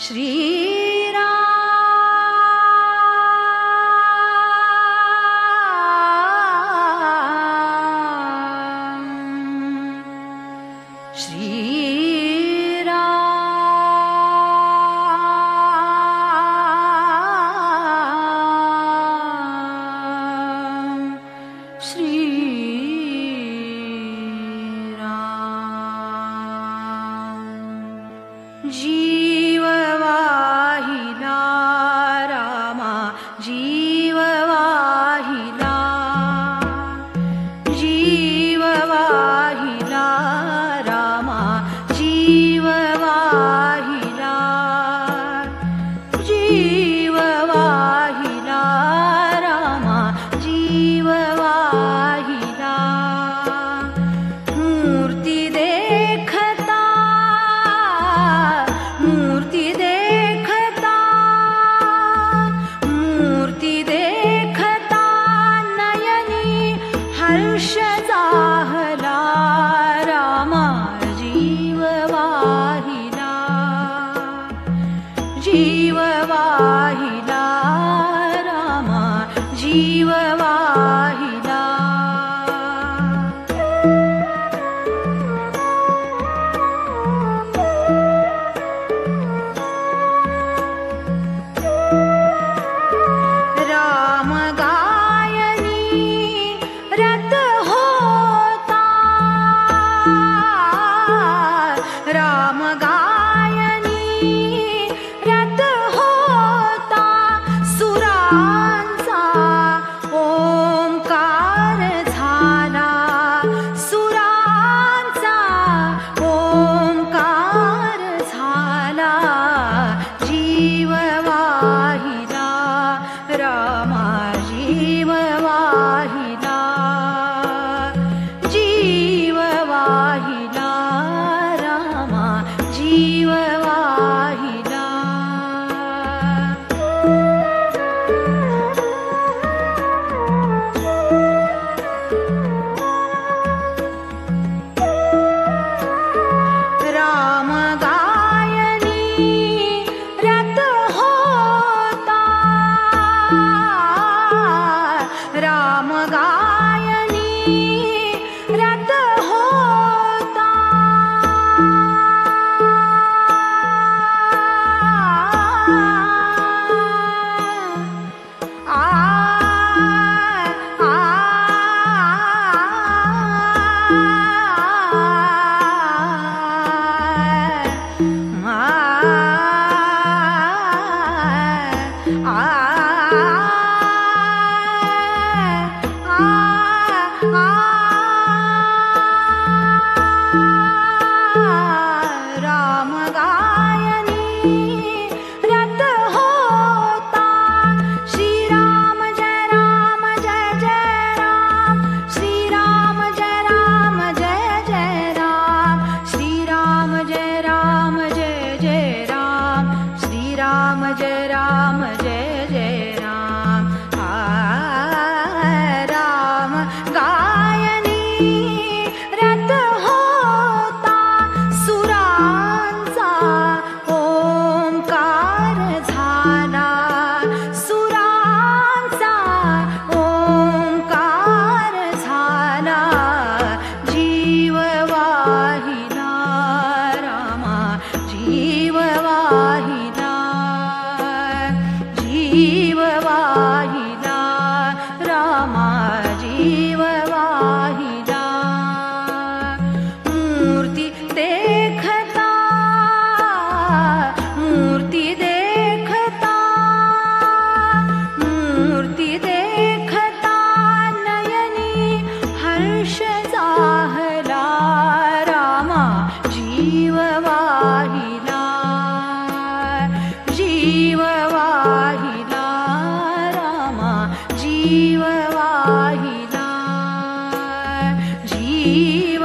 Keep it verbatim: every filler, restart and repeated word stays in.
श्रीराम श्रीराम श्रीराम जीव वाहिला रामा जीव वाहिला जीव वाहिला रामा जीव वाहिला जीव वाहिला रामा जीव वाहिला मूर्ती देखता मूर्ती देखता मूर्ती देखता नयनी हर्ष जाहला रामा जीव वाहिला जीव वाहिला रामा जीव वाहिला राम गायनी रत होता राम गायनी रत होता सुरांचा ओंकार झाला सुरांचा ओंकार झाला जीव वाहिला रामा जीव वाहिला जीव वाहिला रामा जीव वाहिला राम गायनी रत होता राम गायनी रत होता आ आ राम गायनी रत होता श्रीराम जय राम जय जय राम श्रीराम जय राम जय जय राम श्रीराम जय राम जय जय राम श्रीराम जय राम जय जय राम आ राम गायनी रत होता सुरांचा ओंकार झाला सुरांचा ओंकार झाला जीव वाहिला रामा जीव वाहिला जीव वाहिला रामा जीव वाहिला मूर्ती देखता मूर्ती देखता मूर्ती देखता नयनी हर्ष जाहला रामा जीव वाहिला जीव वाहिला रामा जीव वाहिला जीव